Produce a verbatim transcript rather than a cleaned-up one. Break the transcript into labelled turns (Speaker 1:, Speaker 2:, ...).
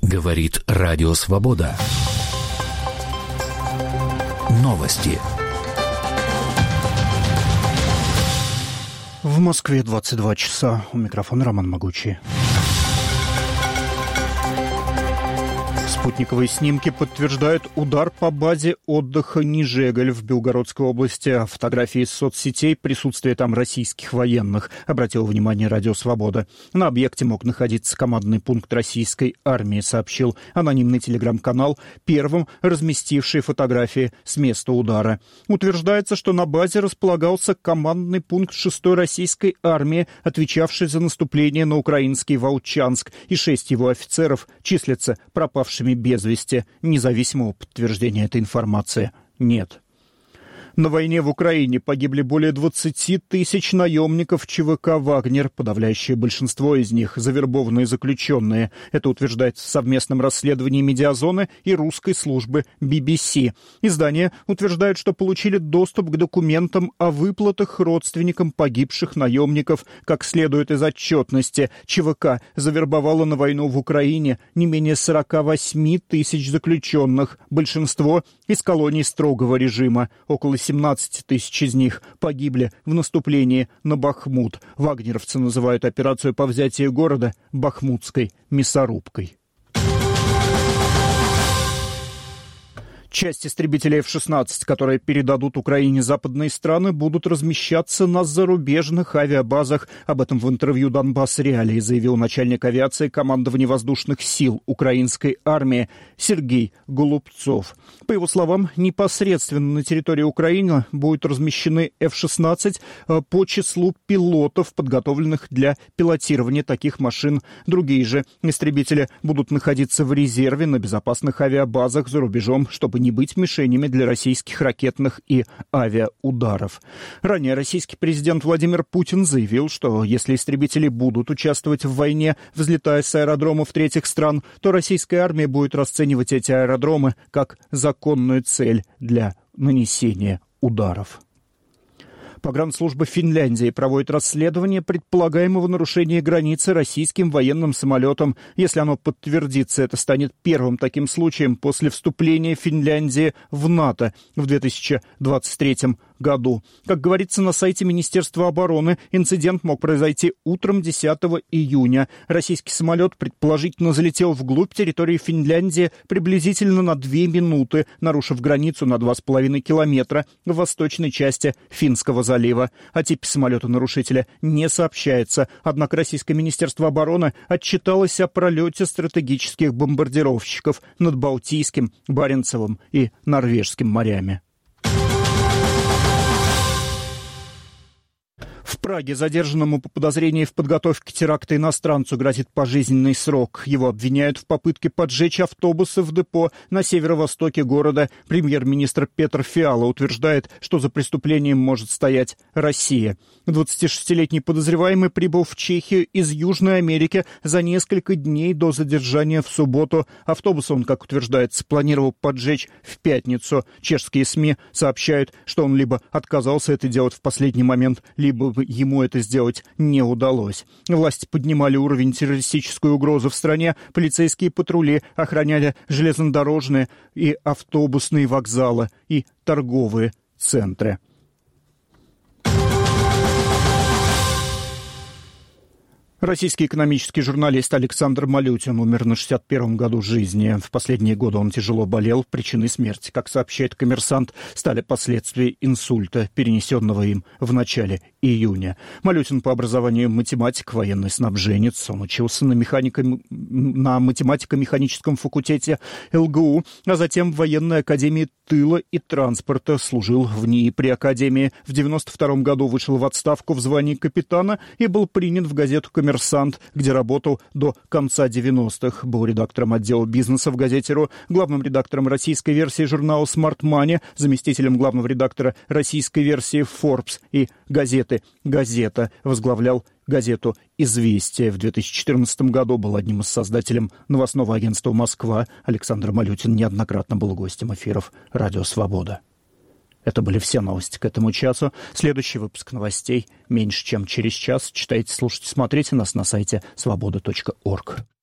Speaker 1: Говорит Радио Свобода. Новости.
Speaker 2: В Москве двадцать два часа. У микрофона Роман Могучий. Спутниковые снимки подтверждают удар по базе отдыха Нижеголь в Белгородской области. Фотографии из соцсетей, присутствие там российских военных, обратил внимание Радио Свобода. На объекте мог находиться командный пункт российской армии, сообщил анонимный телеграм-канал, первым разместивший фотографии с места удара. Утверждается, что на базе располагался командный пункт шестой российской армии, отвечавший за наступление на украинский Волчанск, и шесть его офицеров числятся пропавшими без вести. Независимого подтверждения этой информации нет. На войне в Украине погибли более двадцати тысяч наемников ЧВК «Вагнер». Подавляющее большинство из них – завербованные заключенные. Это утверждается в совместном расследовании «Медиазоны» и русской службы би би си. Издание утверждает, что получили доступ к документам о выплатах родственникам погибших наемников. Как следует из отчетности, ЧВК завербовала на войну в Украине не менее сорока восьми тысяч заключенных. Большинство – из колоний строгого режима. Около семнадцати тысяч из них погибли в наступлении на Бахмут. Вагнеровцы называют операцию по взятию города бахмутской мясорубкой. Часть истребителей эф шестнадцать, которые передадут Украине западные страны, будут размещаться на зарубежных авиабазах. Об этом в интервью «Донбасс Реалии» заявил начальник авиации командования воздушных сил украинской армии Сергей Голубцов. По его словам, непосредственно на территории Украины будут размещены эф шестнадцать по числу пилотов, подготовленных для пилотирования таких машин. Другие же истребители будут находиться в резерве на безопасных авиабазах за рубежом, чтобы не быть мишенями для российских ракетных и авиаударов. Ранее российский президент Владимир Путин заявил, что если истребители будут участвовать в войне, взлетая с аэродромов третьих стран, то российская армия будет расценивать эти аэродромы как законную цель для нанесения ударов. Погранслужба Финляндии проводит расследование предполагаемого нарушения границы российским военным самолетом. Если оно подтвердится, это станет первым таким случаем после вступления Финляндии в НАТО в две тысячи двадцать третьем году. Как говорится на сайте Министерства обороны, инцидент мог произойти утром десятого июня. Российский самолет предположительно залетел вглубь территории Финляндии приблизительно на две минуты, нарушив границу на два с половиной километра в восточной части Финского залива. О типе самолета-нарушителя не сообщается, однако Российское Министерство обороны отчиталось о пролете стратегических бомбардировщиков над Балтийским, Баренцевым и Норвежским морями. В Праге задержанному по подозрению в подготовке теракта иностранцу грозит пожизненный срок. Его обвиняют в попытке поджечь автобусы в депо на северо-востоке города. Премьер-министр Петр Фиала утверждает, что за преступлением может стоять Россия. двадцатишестилетний подозреваемый прибыл в Чехию из Южной Америки за несколько дней до задержания в субботу. Автобус он, как утверждается, планировал поджечь в пятницу. Чешские СМИ сообщают, что он либо отказался это делать в последний момент, либо ему это сделать не удалось. Власти поднимали уровень террористической угрозы в стране. Полицейские патрули охраняли железнодорожные и автобусные вокзалы и торговые центры. Российский экономический журналист Александр Малютин умер на шестьдесят первом году жизни. В последние годы он тяжело болел. Причиной смерти, как сообщает «Коммерсант», стали последствия инсульта, перенесенного им в начале июня. Малютин по образованию математик, военный снабженец. Он учился на, механико... на математико-механическом факультете эл гэ у, а затем в военной академии тыла и транспорта. Служил в НИИ при академии. В девяносто втором году вышел в отставку в звании капитана и был принят в газету «Коммерсант», где работал до конца девяностых. Был редактором отдела бизнеса в газете «Ро», главным редактором российской версии журнала «Smart Money», заместителем главного редактора российской версии Forbes и газеты «Газета». Возглавлял газету «Известия». В две тысячи четырнадцатом году был одним из создателей новостного агентства «Москва». Александр Малютин неоднократно был гостем эфиров «Радио Свобода». Это были все новости к этому часу. Следующий выпуск новостей меньше чем через час. Читайте, слушайте, смотрите нас на сайте свобода точка орг.